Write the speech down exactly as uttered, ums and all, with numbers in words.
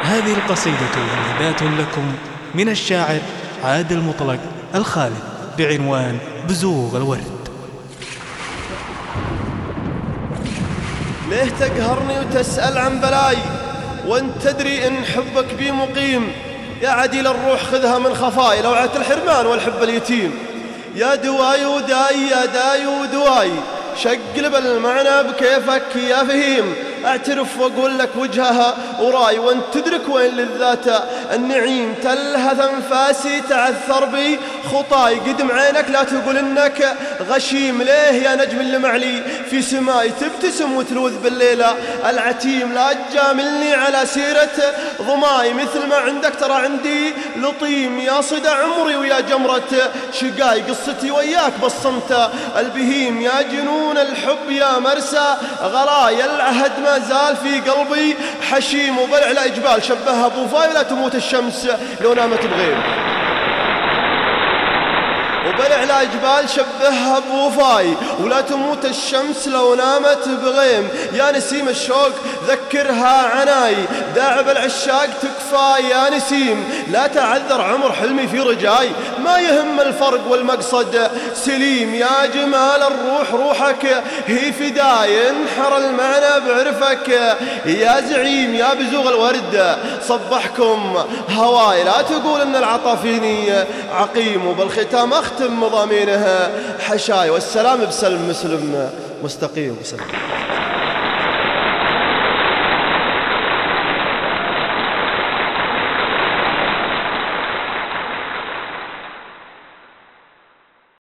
هذه القصيدة هبات لكم من الشاعر عادل مطلق الخالد بعنوان بزوغ الورد. ليه تقهرني وتسأل عن بلاي وانت تدري ان حبك بي مقيم؟ يا عديل الروح خذها من خفاي لوعة الحرمان والحب اليتيم. يا دواي وداي يا داي ودواي شقلب المعنى بكيفك يا فهيم. اعترف واقول لك وجهها وراي وانت تدرك وين للذات النعيم. تلهث انفاسي تعثر بي خطاي قدم عينك لا تقول انك غشيم. ليه يا نجم اللي معلي في سماي تبتسم وتلوذ بالليلة العتيم؟ لا تجاملني على سيرة ضماي مثل ما عندك ترى عندي لطيم. يا صدى عمري ويا جمرة شقاي قصتي وياك بالصمت البهيم. يا جنون الحب يا مرسى غلاي العهد ما زال في قلبي حشيم. وبلع لا جبال شبهها بوفاي لا تموت الشمس لو نامت بغيم. وبلع لا جبال شبهها بوفاي ولا تموت الشمس لو نامت بغيم. يا نسيم الشوق ذكرها عناي داعب العشاق تكفى يا نسيم. لا تعذر عمر حلمي في رجاي ما يهم الفرق والمقصد سليم. يا جمال الروح روحك هي فداي انحر المعنى بعرفك يا زعيم. يا بزوغ الورد صبحكم هواي لا تقول ان العطا فيني عقيم. وبالختام اختم مضامينها حشاي والسلام بسلم مسلم مستقيم. وسلام.